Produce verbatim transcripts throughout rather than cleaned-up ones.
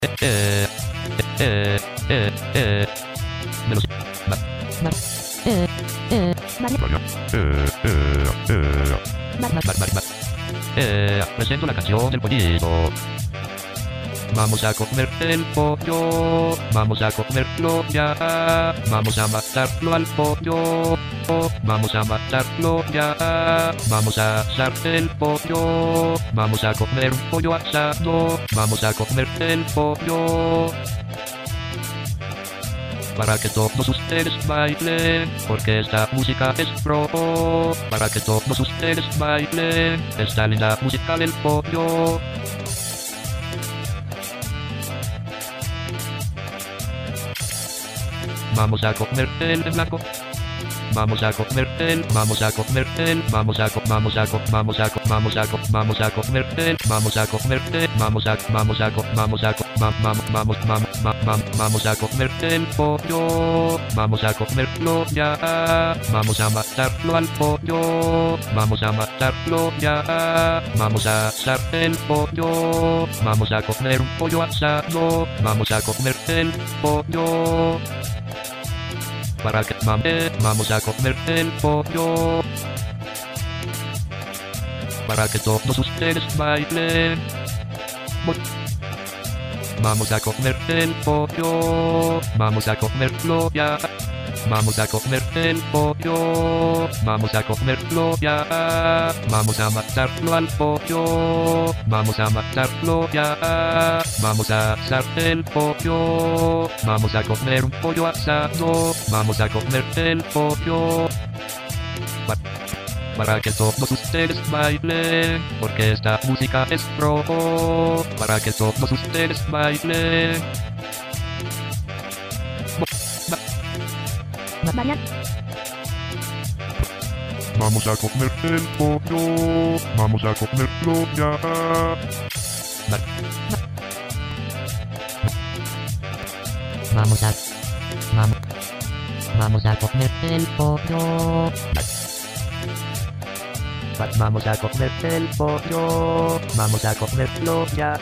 eh, eh, eh, eh, velocidad, Mar. Eh, eh. María. eh, eh, eh, Mar. Mar- Mar- Mar- eh, presento la canción del pollito. Vamos a comer el pollo, vamos a comerlo ya, vamos a matarlo al pollo, vamos a matarlo ya, vamos a asar el pollo, vamos a comer un pollo asado, vamos a comer el pollo. Para que todos ustedes bailen, porque esta música es pro, para que todos ustedes bailen, esta linda música del pollo. Vamos a comer el blanco. Vamos a comer el, vamos a comer el, vamos a co, vamos a co, vamos a co, vamos a co, vamos a comer el, vamos a comer el, vamos a, vamos a co, vamos a co, vamos, vamos, vamos, vamos, vamos a comer el pollo, vamos a comerlo ya, vamos a matarlo al pollo, vamos a matarlo ya, vamos a asar el pollo, vamos a comer un pollo asado, vamos a comer el pollo. Para que mame, vamos a comer el pollo. Para que todos ustedes bailen. Voy. Vamos a comer el pollo. Vamos a comerlo ya. Vamos a comer el pollo. Vamos a comerlo ya. Vamos a matarlo al pollo. Vamos a matarlo ya. Vamos a asar el pollo. Vamos a comer un pollo asado. Vamos a comer el pollo. Pa- Para que todos ustedes bailen, porque esta música es pro. Para que todos ustedes bailen. Ma- María. Vamos a comer el pollo, vamos a comerlo ya. Vamos a. Vamos. Vamos a comer el pollo. Va- Vamos a comer el pollo, vamos a comerlo ya.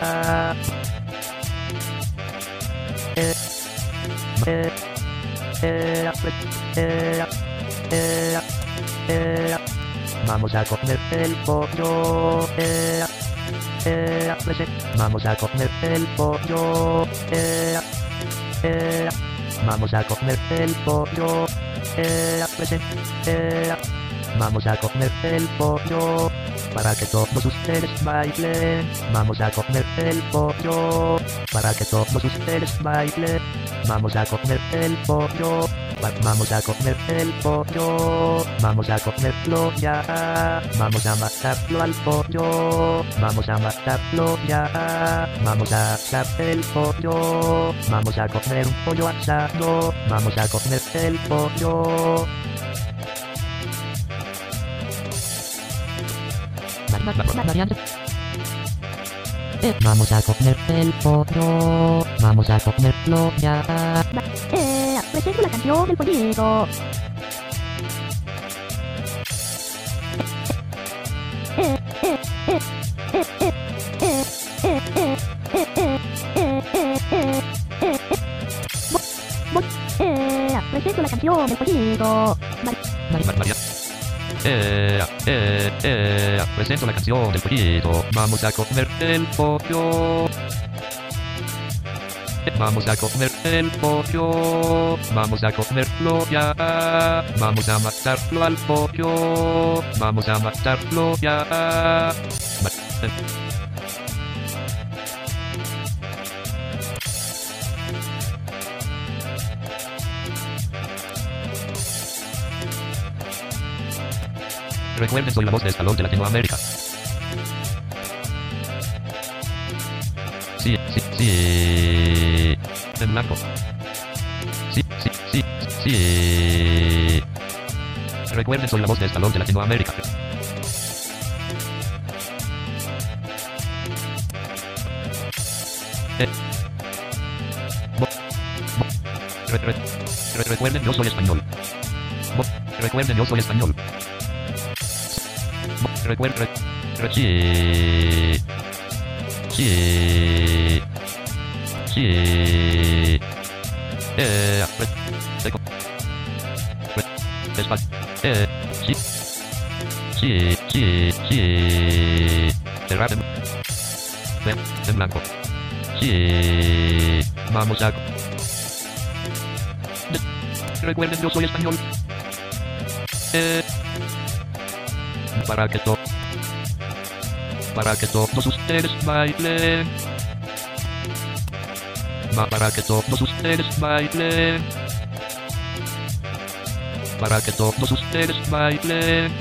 Eh, eh, eh, eh, eh, eh, Vamos a comer el pollo. Eh, eh, Vamos a comer el pollo. Eh, eh, Vamos a comer el pollo. Eh, eh, Vamos a comer el pollo. Para que todos ustedes bailen. Vamos a comer el pollo. Para que todos ustedes bailen. Vamos a comer el pollo. Va- Vamos a comer el pollo. Vamos a comerlo ya. Vamos a matarlo al pollo. Vamos a matarlo ya. Vamos a asar el pollo. Vamos a comer un pollo asado. Vamos a comer el pollo. Ma- ma- ma- Mariana. Eh, Vamos a comer el pollo. Vamos a comerlo ya. Ma- Eh, presento la canción del pollito. Eh, eh, eh, eh, eh, eh, eh, eh, eh, eh, eh, eh, eh, eh, eh. Voy, voy. Eh, presento la canción del pollito. Mar- Mar- Ma- María. Eh, eh, eh, presento la canción del pollito. Vamos a comer el pollo. Vamos a comer el pollo. Vamos a comerlo ya. Vamos a matarlo al pollo. Vamos a matarlo ya. Ma- eh. Recuerden, soy la voz de Escalón de Latinoamérica. Sí, sí, sí. En blanco. Sí, sí, sí, sí. Recuerden, soy la voz de Escalón de Latinoamérica. Eh. Bo- bo- re- re- re- recuerden, yo soy español. Bo- recuerden, yo soy español. Bo- recuerden, re- re- sí. Sí. Sí. sí, eh, pre- seco- pre- espa- eh, sí, sí, sí, sí, cerrar en, en, en blanco, sí, vamos a, recuerden, yo soy español, eh, para que to, para que todos ustedes bailen, Va para que todos ustedes bailen, para que todos ustedes bailen,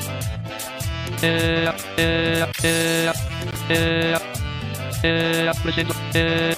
eh, eh, eh, eh, eh, presento, eh,